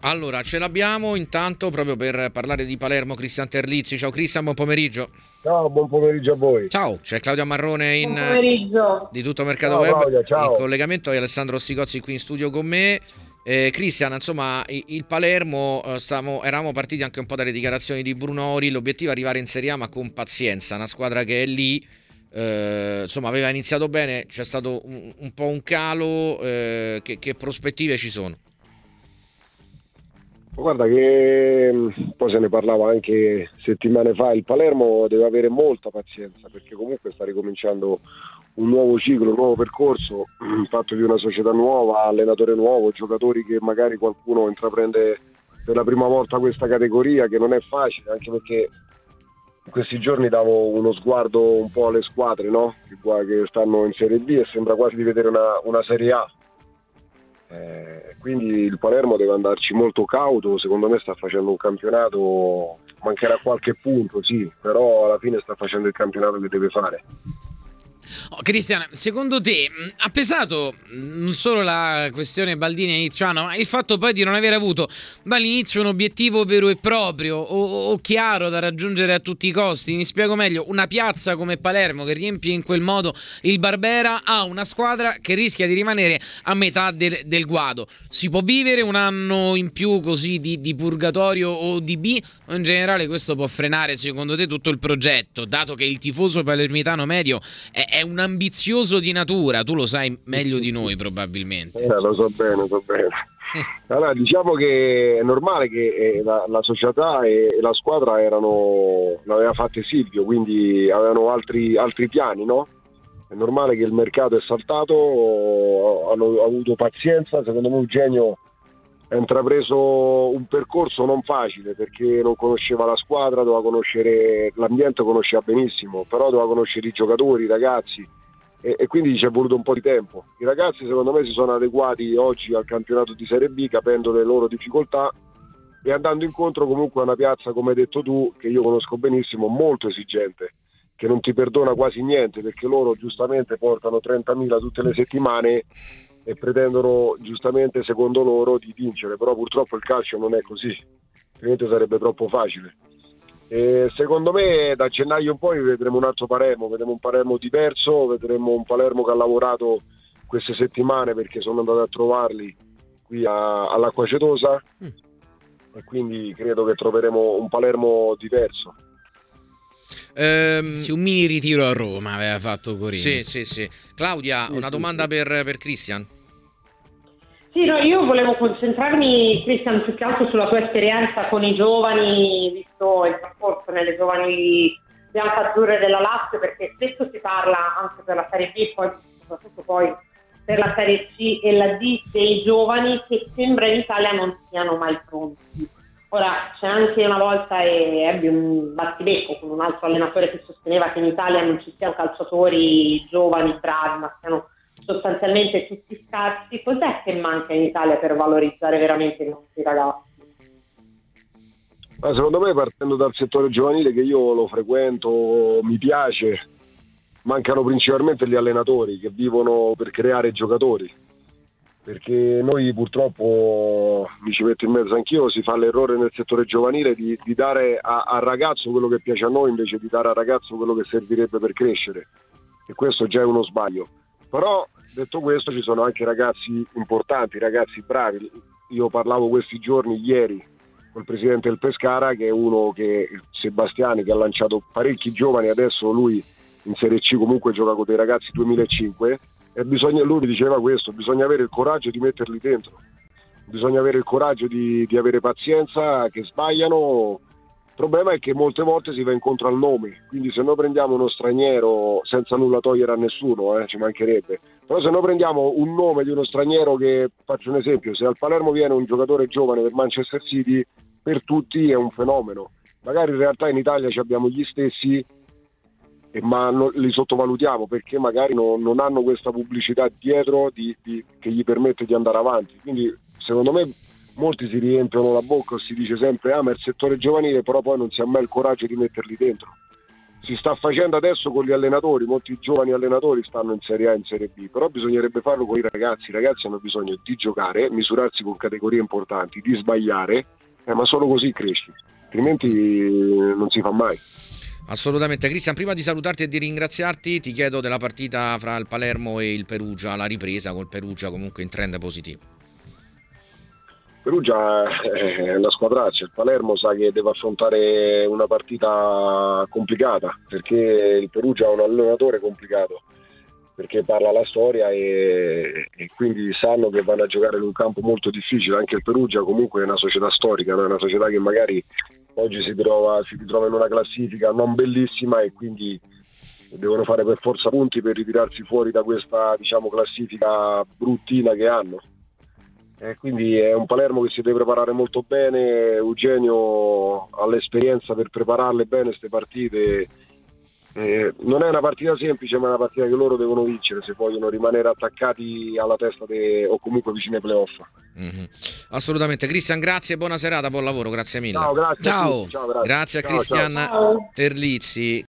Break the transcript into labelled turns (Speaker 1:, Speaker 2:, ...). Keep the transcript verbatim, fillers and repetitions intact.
Speaker 1: Allora, ce l'abbiamo intanto proprio per parlare di Palermo, Cristian Terlizzi. Ciao Cristian, buon pomeriggio.
Speaker 2: Ciao, buon pomeriggio a voi.
Speaker 1: Ciao, c'è Claudia Marrone in,
Speaker 3: buon pomeriggio.
Speaker 1: di Tutto Mercato
Speaker 2: Ciao,
Speaker 1: Web,
Speaker 2: Claudia, ciao.
Speaker 1: in collegamento, e Alessandro Sticozzi qui in studio con me. Eh, Cristian, insomma, il Palermo, eh, stiamo, eravamo partiti anche un po' dalle dichiarazioni di Brunori, l'obiettivo è arrivare in Serie A ma con pazienza, una squadra che è lì, eh, insomma aveva iniziato bene, c'è stato un, un po' un calo, eh, che, che prospettive ci sono?
Speaker 2: Guarda che poi se ne parlava anche settimane fa, il Palermo deve avere molta pazienza perché comunque sta ricominciando un nuovo ciclo, un nuovo percorso, fatto di una società nuova, allenatore nuovo, giocatori che magari qualcuno intraprende per la prima volta questa categoria, che non è facile, anche perché in questi giorni davo uno sguardo un po' alle squadre, no? Che stanno in Serie B e sembra quasi di vedere una, una Serie A. Eh, quindi il Palermo deve andarci molto cauto, secondo me sta facendo un campionato, mancherà qualche punto, sì, però alla fine sta facendo il campionato che deve fare.
Speaker 4: Oh, Cristian, secondo te mh, ha pesato mh, non solo la questione Baldini all'inizio anno, ma il fatto poi di non aver avuto dall'inizio un obiettivo vero e proprio o, o chiaro da raggiungere a tutti i costi? Mi spiego meglio: una piazza come Palermo che riempie in quel modo il Barbera ha una squadra che rischia di rimanere a metà del, del guado. Si può vivere un anno in più così di, di purgatorio o di B, o in generale questo può frenare secondo te tutto il progetto, dato che il tifoso palermitano medio è, è un ambizioso di natura, tu lo sai meglio di noi probabilmente.
Speaker 2: Eh, lo so bene, lo so bene. Allora, diciamo che è normale che eh, la, la società e la squadra erano, l'aveva fatta Silvio, quindi avevano altri, altri piani, no? È normale che il mercato è saltato, hanno avuto pazienza, secondo me Eugenio ha intrapreso un percorso non facile perché non conosceva la squadra, doveva conoscere l'ambiente, conosceva benissimo, però doveva conoscere i giocatori, i ragazzi e, e quindi ci è voluto un po' di tempo. I ragazzi secondo me si sono adeguati oggi al campionato di Serie B capendo le loro difficoltà e andando incontro comunque a una piazza, come hai detto tu, che io conosco benissimo, molto esigente, che non ti perdona quasi niente perché loro giustamente portano trentamila tutte le settimane e pretendono giustamente secondo loro di vincere, però purtroppo il calcio non è così, altrimenti sarebbe troppo facile. E secondo me da gennaio in poi vedremo un altro Palermo, vedremo un Palermo diverso, vedremo un Palermo che ha lavorato queste settimane perché sono andato a trovarli qui a, all'Acqua Cetosa mm. e quindi credo che troveremo un Palermo diverso.
Speaker 1: Ehm,
Speaker 4: sì, un mini ritiro a Roma aveva fatto Corini.
Speaker 1: Sì, sì, sì. Claudia, sì, una sì, domanda sì. per, per Cristian.
Speaker 3: Sì, no, io volevo concentrarmi, Cristian, più che altro sulla tua esperienza con i giovani, visto il percorso nelle giovani biancazzurre della Lazio, perché spesso si parla anche per la Serie B, poi soprattutto poi per la Serie C e la D, dei giovani che sembra in Italia non siano mai pronti. Ora, c'è anche una volta e ebbi un battibecco con un altro allenatore che sosteneva che in Italia non ci siano calciatori giovani, bravi, ma siano sostanzialmente tutti scarsi. Cos'è che manca in Italia per valorizzare veramente i nostri ragazzi?
Speaker 2: Ma secondo me, partendo dal settore giovanile che io lo frequento, mi piace, mancano principalmente gli allenatori che vivono per creare giocatori, perché noi purtroppo, mi ci metto in mezzo anch'io, si fa l'errore nel settore giovanile di, di dare a, al ragazzo quello che piace a noi invece di dare al ragazzo quello che servirebbe per crescere, e questo già è uno sbaglio. Però detto questo ci sono anche ragazzi importanti, ragazzi bravi. Io parlavo questi giorni, ieri, col presidente del Pescara, che è uno che, Sebastiani, che ha lanciato parecchi giovani, adesso lui in Serie C comunque gioca con dei ragazzi duemilacinque, e bisogna, lui diceva questo, bisogna avere il coraggio di metterli dentro, bisogna avere il coraggio di, di avere pazienza, che sbagliano. Il problema è che molte volte si va incontro al nome, quindi se noi prendiamo uno straniero, senza nulla togliere a nessuno, eh, ci mancherebbe, però se noi prendiamo un nome di uno straniero, che faccio un esempio, se al Palermo viene un giocatore giovane del Manchester City, per tutti è un fenomeno, magari in realtà in Italia ci abbiamo gli stessi, ma non, li sottovalutiamo perché magari non, non hanno questa pubblicità dietro di, di, che gli permette di andare avanti. Quindi secondo me molti si riempiono la bocca e si dice sempre ah ma il settore giovanile, però poi non si ha mai il coraggio di metterli dentro, si sta facendo adesso con gli allenatori, molti giovani allenatori stanno in Serie A e in Serie B, però bisognerebbe farlo con i ragazzi. I ragazzi hanno bisogno di giocare, misurarsi con categorie importanti, di sbagliare, eh, ma solo così cresci, altrimenti non si fa mai.
Speaker 1: Assolutamente. Cristian, prima di salutarti e di ringraziarti, ti chiedo della partita fra il Palermo e il Perugia, la ripresa col Perugia comunque in trend positivo.
Speaker 2: Perugia è una squadraccia, il Palermo sa che deve affrontare una partita complicata, perché il Perugia ha un allenatore complicato, perché parla la storia e, e quindi sanno che vanno a giocare in un campo molto difficile. Anche il Perugia comunque è una società storica, no? È una società che magari oggi si trova, si ritrova in una classifica non bellissima e quindi devono fare per forza punti per ritirarsi fuori da questa, diciamo, classifica bruttina che hanno. E quindi è un Palermo che si deve preparare molto bene. Eugenio ha l'esperienza per prepararle bene queste partite. Eh, non è una partita semplice, ma è una partita che loro devono vincere se vogliono rimanere attaccati alla testa de... o comunque vicini ai playoff.
Speaker 1: Mm-hmm. Assolutamente. Cristian, grazie, buona serata, buon lavoro, grazie mille.
Speaker 2: Ciao, grazie.
Speaker 1: Ciao,
Speaker 2: a ciao, grazie.
Speaker 1: grazie a
Speaker 2: ciao,
Speaker 1: Cristian
Speaker 3: ciao.
Speaker 1: Terlizzi.